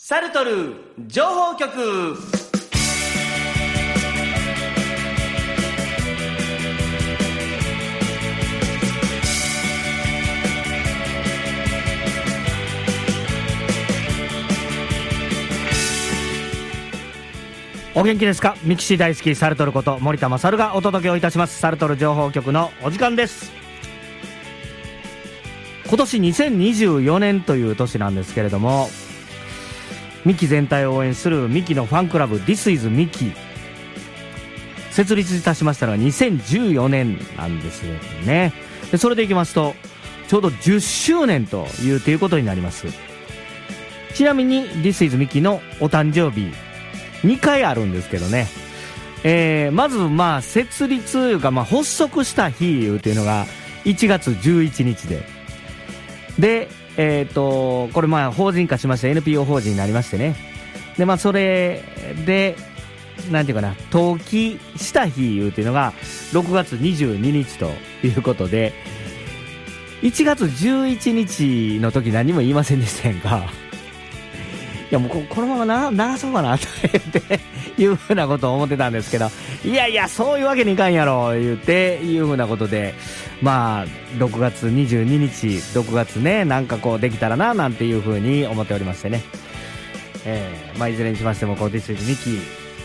サルトル情報局。お元気ですか。ミキシー大好きサルトルこと森田勝がお届けをいたします。サルトル情報局のお時間です。今年2024年という年なんですけれども、ミキ全体を応援するミキのファンクラブ This is ミキ設立いたしましたのが2014年なんですよね。でそれでいきますとちょうど10周年ということになります。ちなみに This is ミキのお誕生日2回あるんですけどね、まず設立というか発足した日というのが1月11日でこれ法人化しました NPO 法人になりましてね。でそれでなんていうかな、登記した日というのが6月22日ということで、1月11日の時何も言いませんでしたやんか。いやもうこのまま流そうかなと言っていうふうなことを思ってたんですけど、いやそういうわけにいかんやろ言っていうふうなことで、6月22日6月ね、なんかこうできたらななんていうふうに思っておりましてね、いずれにしましてもこう This is ミキ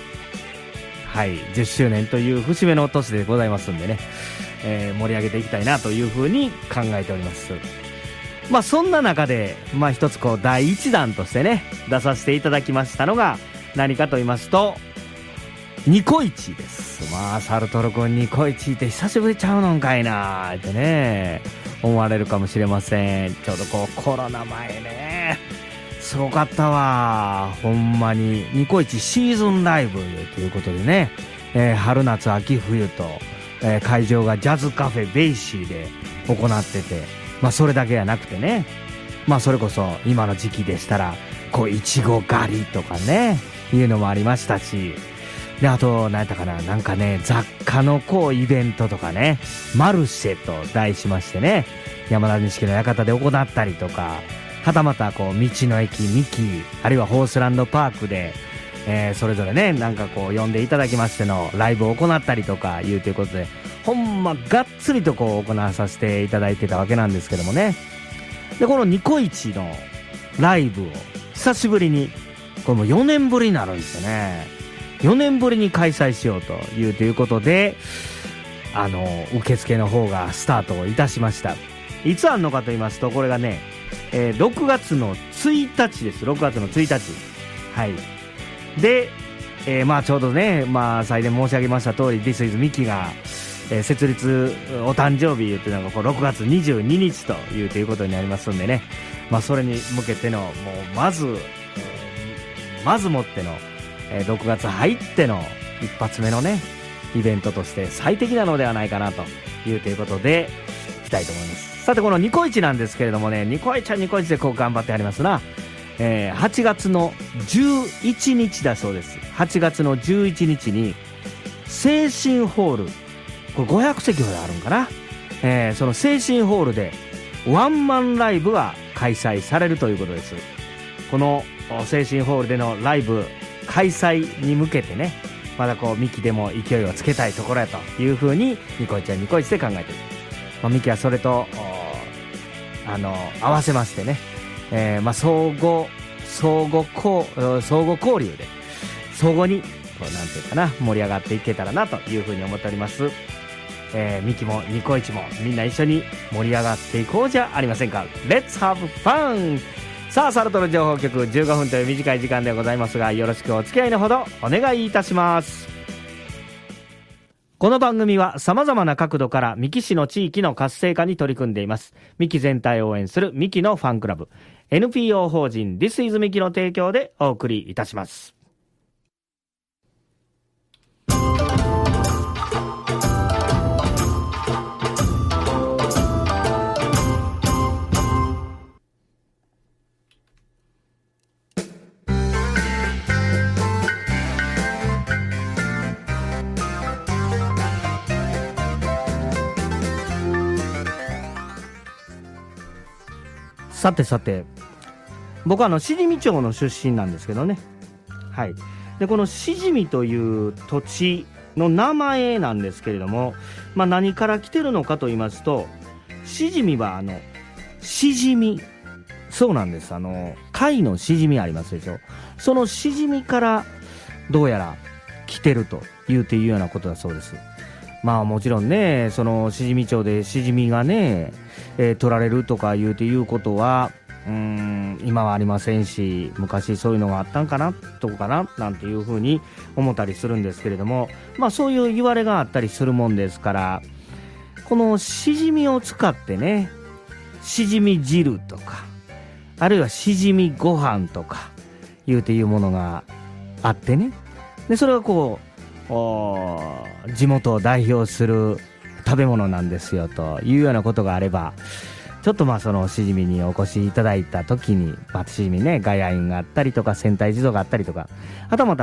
10周年という節目の年でございますんでね、盛り上げていきたいなというふうに考えております。そんな中で一つこう第一弾としてね出させていただきましたのが何かと言いますとニコイチです。サルトル君ニコイチって久しぶりちゃうのんかいなってね思われるかもしれません。ちょうどこうコロナ前ねすごかったわほんまに。ニコイチシーズンライブということでね、春夏秋冬と、会場がジャズカフェベイシーで行ってて、それだけじゃなくてね、それこそ今の時期でしたらこういちご狩りとかねいうのもありましたし、であと何やったかな、なんかね雑貨のこうイベントとかね、マルシェと題しましてね山田錦の館で行ったりとか、はたまたこう道の駅ミキあるいはホースランドパークで、それぞれねなんかこう呼んでいただきましてのライブを行ったりとかいうということで、ほんまがっつりとこう行わさせていただいてたわけなんですけどもね。でこのニコイチのライブを久しぶりに、これも4年ぶりになるんですよね。4年ぶりに開催しようということで、受付の方がスタートをいたしました。いつあんのかと言いますと、これがね、6月の1日です。6月の1日で、ちょうどね最前申し上げました通り This is ミキが設立お誕生日というのがこう6月22日ということになりますんでね、それに向けてのもうまずもっての、6月入っての一発目のねイベントとして最適なのではないかなということでいきたいと思います。さてこのニコイチなんですけれどもね、ニコイチはニコイチでこう頑張ってありますな。8月の11日だそうです。8月の11日に精神ホール、これ500席ほどあるんかな、その精神ホールでワンマンライブが開催されるということです。この精神ホールでのライブ開催に向けてね、まだこうミキでも勢いをつけたいところやというふうにニコイチはニコイチで考えている。ミキはそれと合わせましてね、相互交流で相互にこうなんていうかな盛り上がっていけたらなというふうに思っております。ミキもニコイチもみんな一緒に盛り上がっていこうじゃありませんか。レッツハブファン。さあサルトル情報局15分という短い時間でございますが、よろしくお付き合いのほどお願いいたします。この番組は様々な角度からミキ市の地域の活性化に取り組んでいます。ミキ全体を応援するミキのファンクラブ NPO 法人 This is ミキの提供でお送りいたします。さて僕はしじみ町の出身なんですけどね。はい。で、このしじみという土地の名前なんですけれども、まあ何から来てるのかと言いますと、しじみはしじみ。そうなんです。貝のしじみありますでしょ。そのしじみからどうやら来てるというようなことだそうです。まあもちろんね、そのしじみ町でしじみがね、取られるとかいうことは、今はありませんし、昔そういうのがあったんかなとかななんていうふうに思ったりするんですけれども、まあそういう言われがあったりするもんですから、このしじみを使ってね、しじみ汁とか、あるいはしじみご飯とかいうものがあってね、でそれがこう地元を代表する食べ物なんですよというようなことがあれば、ちょっとまあそのしじみにお越しいただいた時に、まあ、しじみね、ガヤインがあったりとか戦隊地蔵があったりとか、はたまた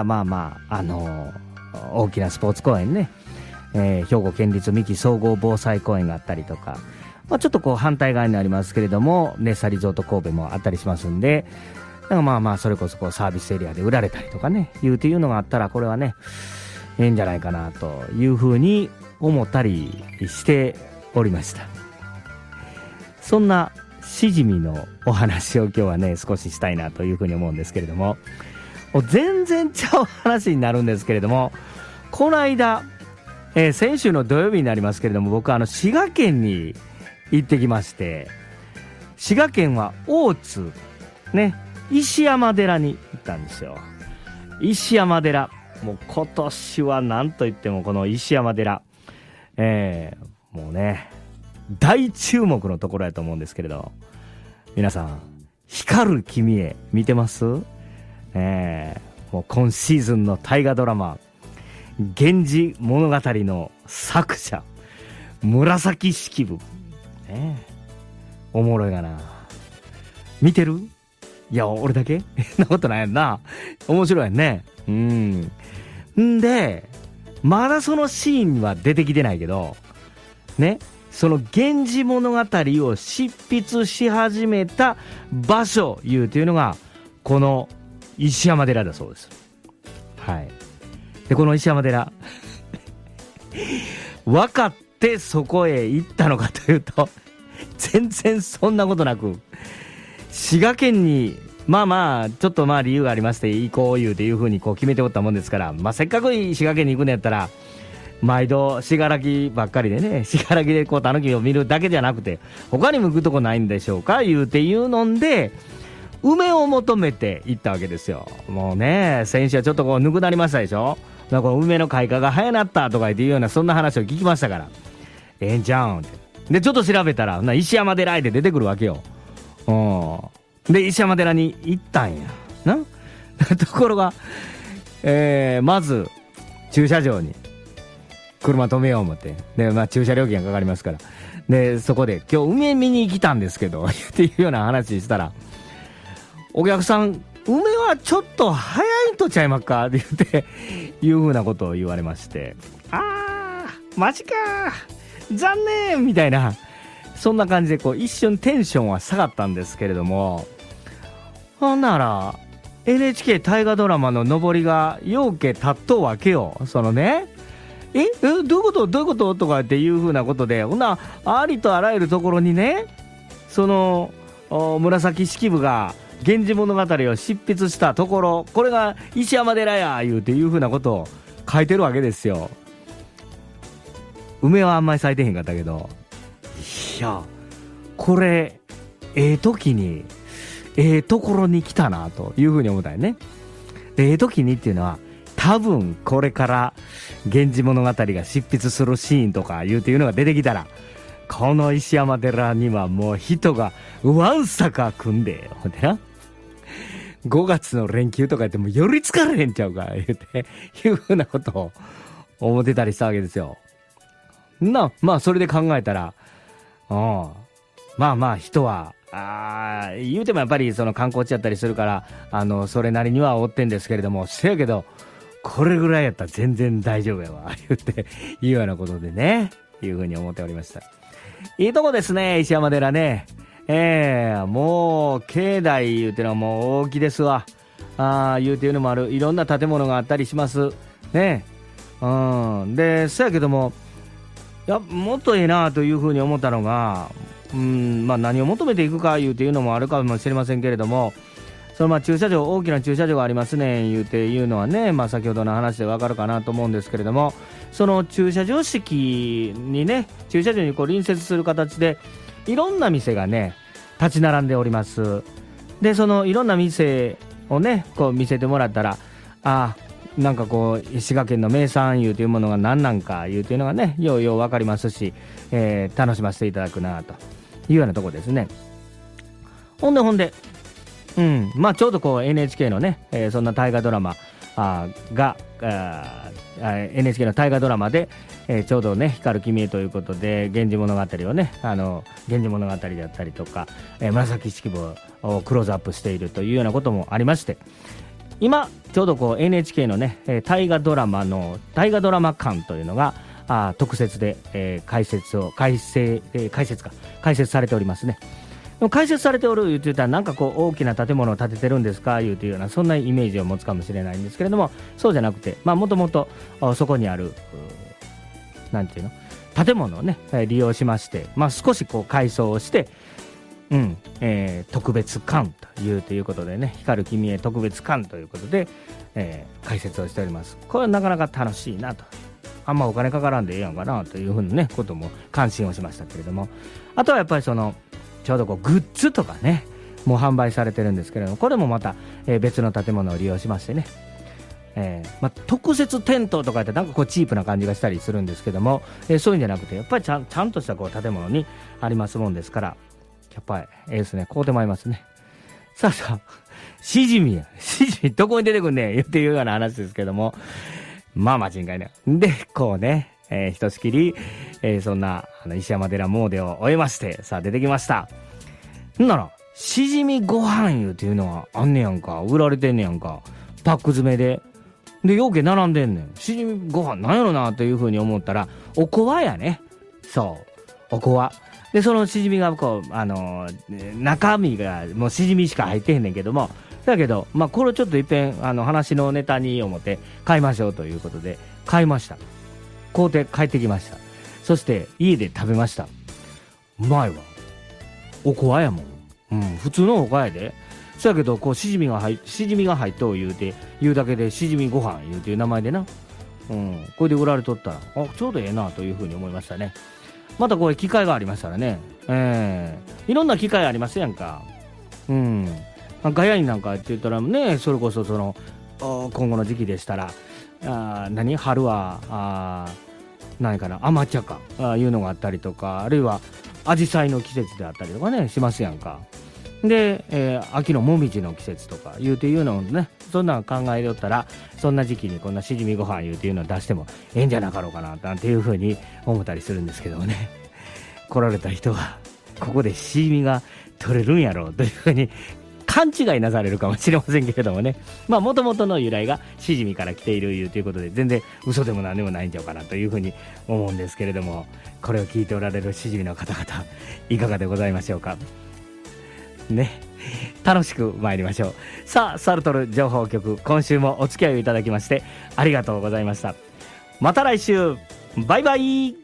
大きなスポーツ公園ね、兵庫県立三木総合防災公園があったりとか、まあ、ちょっとこう反対側になりますけれどもネッサリゾート神戸もあったりしますんで、だからまあまあそれこそこうサービスエリアで売られたりとかねいうのがあったら、これはねいいんじゃないかなというふうに思ったりしておりました。そんなしじみのお話を今日はね少ししたいなというふうに思うんですけれども、全然ちゃう話になるんですけれども、この間、先週の土曜日になりますけれども、僕は滋賀県に行ってきまして、滋賀県は大津ね、石山寺に行ったんですよ。石山寺、もう今年は何といってもこの石山寺、もうね大注目のところやと思うんですけれど、皆さん光る君へ見てます？もう今シーズンの大河ドラマ源氏物語の作者紫式部、おもろいがな。見てる？いや俺だけなことないやんな。面白いやんね。んでまだそのシーンは出てきてないけどね、その源氏物語を執筆し始めた場所いうというのがこの石山寺だそうです。はい。でこの石山寺分かってそこへ行ったのかというと全然そんなことなく、滋賀県にまあまあちょっとまあ理由がありまして行こういうていう風にこう決めておったもんですから、まあせっかく滋賀県に行くんやったら毎度信楽ばっかりでね、信楽でこう狸を見るだけじゃなくて他にも行くとこないんでしょうかいうので梅を求めて行ったわけですよ。もうね先週はちょっとこうぬくなりましたでしょ。なんか梅の開花が早なったとかいうようなそんな話を聞きましたから、ええんちゃうんってでちょっと調べたら石山寺で出てくるわけよ。で石山寺に行ったんやなところが、まず駐車場に車止めよう思って、で、まあ、駐車料金がかかりますから、でそこで今日梅見に来たんですけどっていうような話したら、お客さん梅はちょっと早いとちゃいまっかって言っていうふうなことを言われまして、マジか残念みたいな、そんな感じでこう一瞬テンションは下がったんですけれども、ほんなら NHK 大河ドラマの上りがようけ立っとうわけよ。そのねどういうこととかっていうふうなことで、ほんなありとあらゆるところにね、その紫式部が源氏物語を執筆したところ、これが石山寺やいうていうふうなことを書いてるわけですよ。梅はあんまり咲いてへんかったけど、いやこれ時にところに来たなというふうに思ったよね。時にっていうのは多分これから源氏物語が執筆するシーンとかいうのが出てきたら、この石山寺にはもう人がわんさか組んで、ほんでな5月の連休とか言ってもより疲れへんちゃうか言っていうふうなことを思ってたりしたわけですよ。まあそれで考えたら、まあまあ人は言うてもやっぱりその観光地やったりするからそれなりには追ってんですけれども、せやけどこれぐらいやったら全然大丈夫やわ言っていうようなことでね、いうふうに思っておりました。いいとこですね石山寺ね。 もう境内いうてのはもう大きいですわ。言うていうのもある。いろんな建物があったりしますね。でそやけども、いやもっとええなというふうに思ったのが、何を求めていくかいうていうのもあるかもしれませんけれども、その駐車場、大きな駐車場がありますね言うていうのはね、先ほどの話でわかるかなと思うんですけれども、その駐車場敷にね、駐車場に隣接する形でいろんな店がね立ち並んでおります。でそのいろんな店をね見せてもらったら、なんか滋賀県の名産いうというものが何なんかいうというのがねよう分かりますし、楽しませていただくなというようなところですね。ほんでちょうどNHK のね、そんな大河ドラマがNHK の大河ドラマで、ちょうどね光る君へということで源氏物語をね源氏物語であったりとか、紫式部をクローズアップしているというようなこともありまして、今ちょうどNHK のね大河ドラマ館というのが特設で、開設されておりますね。開設されておる言ってたらなんか大きな建物を建ててるんですかいうというようなそんなイメージを持つかもしれないんですけれども、そうじゃなくてもともとそこにあるなんていうの建物をね利用しまして、少し改装をして、特別館ということでね、光る君へ特別館ということで、開設をしております。これはなかなか楽しいなと、あんまお金かからんでええやんかなというふうなねことも関心をしましたけれども、あとはやっぱりちょうどグッズとかねもう販売されてるんですけれども、これもまた、別の建物を利用しましてね、特設テントとかってなんかチープな感じがしたりするんですけども、そういうんじゃなくてやっぱりちゃんとした建物にありますもんですから、やっぱりですね、こうてまいりますね。さあしじみどこに出てくんねんっていうような話ですけども、間違いないでひとしきり、そんな石山寺詣を終えまして、さあ出てきました。ならしじみご飯いうっていうのはあんねやんか、売られてんねやんか、パック詰めでようけ並んでんねん。しじみご飯なんやろなというふうに思ったら、おこわやね。そうおこわで、そのしじみが中身がもうしじみしか入ってへんねんけども、だけどこれちょっといっぺん話のネタに思って買いましょうということで買いました。買うて帰ってきました。そして家で食べました。うまいわ。おこわやもん。普通のおこわやで。そやけどしじみが入っとう言うだけでしじみご飯言うていう名前でな、これで売られとったらちょうどええなというふうに思いましたね。また機会がありましたらね、いろんな機会ありますやんか。ガヤになんかって言ったらね、それこそ今後の時期でしたら春は何かな、甘茶かいうのがあったりとか、あるいはアジサイの季節であったりとかねしますやんか。で、秋のもみじの季節とかいうのをね、そんなん考えとったら、そんな時期にこんなしじみご飯いうのを出してもええんじゃなかろうかななんていうふうに思ったりするんですけどもね。来られた人はここでしじみが取れるんやろうというふうに勘違いなされるかもしれませんけれどもね、もともとの由来がしじみから来ているということで、全然嘘でも何でもないんちゃうかなというふうに思うんですけれども、これを聞いておられるしじみの方々いかがでございましょうかね。楽しく参りましょう。さあ、サルトル情報局、今週もお付き合いをいただきましてありがとうございました。また来週、バイバイ。